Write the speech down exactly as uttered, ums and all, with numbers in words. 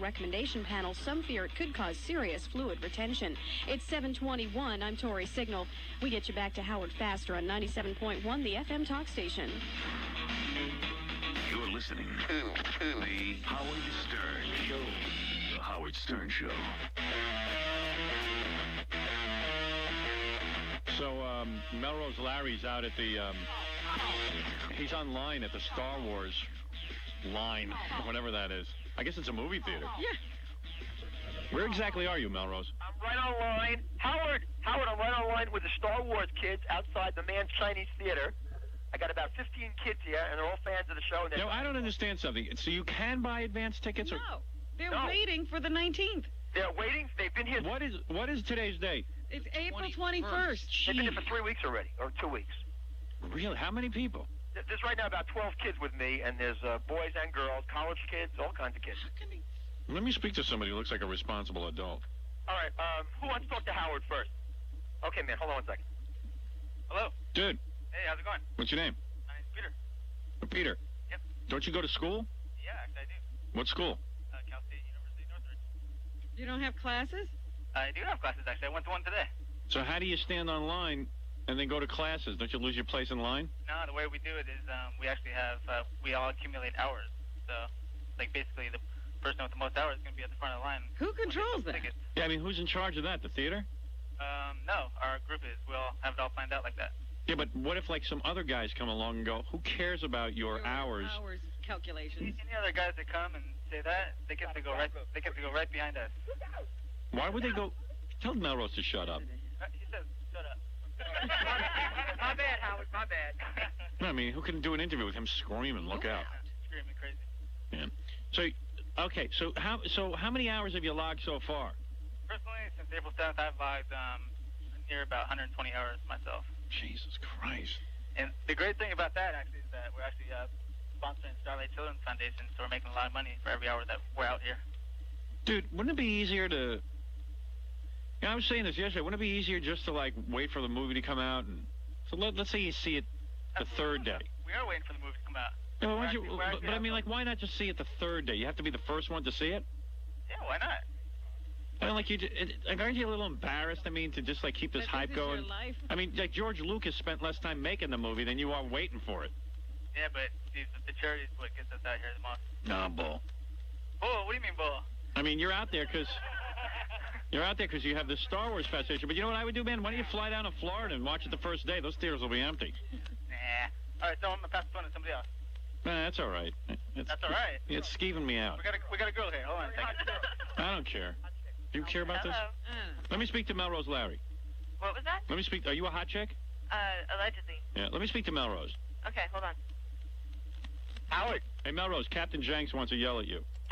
recommendation panel, some fear it could cause serious fluid retention. It's seven twenty-one. I'm Tori Signal. We get you back to Howard faster on ninety-seven point one, the F M talk station. You're listening to the Howard Stern Show. The Howard Stern Show. So, um, Melrose Larry's out at the, um, he's online at the Star Wars line, whatever that is. I guess it's a movie theater. Yeah. Where exactly are you, Melrose? I'm right online. Howard, Howard, I'm right online with the Star Wars kids outside the Man's Chinese Theater. I got about fifteen kids here, and they're all fans of the show. No, I don't understand something. So you can buy advance tickets? Or... No, they're No. waiting for the nineteenth. They're waiting. They've been here. What is what is today's date? It's April twenty-first. They've been here for three weeks already, or two weeks. Really? How many people? There's right now about twelve kids with me, and there's uh, boys and girls, college kids, all kinds of kids. Let me speak to somebody who looks like a responsible adult. All right, um, who wants to talk to Howard first? Okay, man, hold on one second. Hello? Dude. Hey, how's it going? What's your name? My name's Peter. Uh, Peter. Yep. Don't you go to school? Yeah, actually I do. What school? Uh, Cal State University, Northridge. You don't have classes? I do have classes, actually. I went to one today. So how do you stand online and then go to classes? Don't you lose your place in line? No, the way we do it is um, we actually have, uh, we all accumulate hours. So, like, basically the person with the most hours is going to be at the front of the line. Who controls that? Tickets. Yeah, I mean, who's in charge of that? The theater? Um, no, our group is. We'll have it all planned out like that. Yeah, but what if, like, some other guys come along and go, who cares about your, Your hours? Hours calculations. Any other guys that come and say that, they get to go right, they get to go right behind us. Why would they go? Tell Melrose to shut up. Uh, he says, shut up. My bad, Howard, my bad. No, I mean, who can do an interview with him screaming, look out? Screaming crazy. Yeah. So, okay, so how so how many hours have you logged so far? Personally, since April seventh, I've logged um, near about one hundred twenty hours myself. Jesus Christ. And the great thing about that, actually, is that we're actually uh, sponsoring Starlight Children's Foundation, so we're making a lot of money for every hour that we're out here. Dude, wouldn't it be easier to... Yeah, I was saying this yesterday. Wouldn't it be easier just to, like, wait for the movie to come out? And so let, let's say you see it the third day. We are waiting for the movie to come out. Yeah, well, why don't We're you, actually- we're but, actually but I out mean, there. like, why not just see it the third day? You have to be the first one to see it? Yeah, why not? I mean, like, you, it, like, aren't you a little embarrassed, I mean, to just, like, keep this But hype this is your going? life. I mean, like, George Lucas spent less time making the movie than you are waiting for it. Yeah, but the, the charity is what gets us out here the most. Nah, bull. Bull? What do you mean, bull? I mean, you're out there because... You're out there because you have the Star Wars fascination. But you know what I would do, man? Why don't you fly down to Florida and watch it the first day? Those theaters will be empty. Nah. All right, so I'm gonna pass the phone to somebody else. Nah, that's all right. It's, That's all right. It's skeeving me out. We got a we got a girl here. Hold on a second. I don't care. Do you care about this? Hello. Uh, Let me speak to Melrose Larry. What was that? Let me speak. Are you a hot chick? Uh, allegedly. Yeah. Let me speak to Melrose. Okay, hold on. Howard. Hey, Melrose, Captain Jenks wants to yell at you.